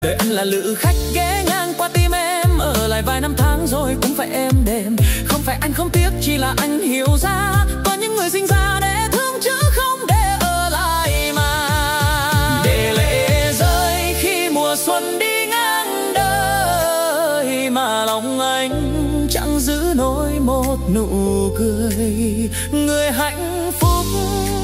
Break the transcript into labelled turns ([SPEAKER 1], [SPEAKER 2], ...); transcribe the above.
[SPEAKER 1] Đời anh là lữ khách ghé ngang qua tim em, ở lại vài năm tháng rồi cũng phải êm đềm. Không phải anh không tiếc, chỉ là anh hiểu ra có những người sinh ra để thương chứ không để ở lại mà. Để lệ rơi khi mùa xuân đi ngang đời, mà lòng anh chẳng giữ nổi một nụ cười. Người hạnh phúc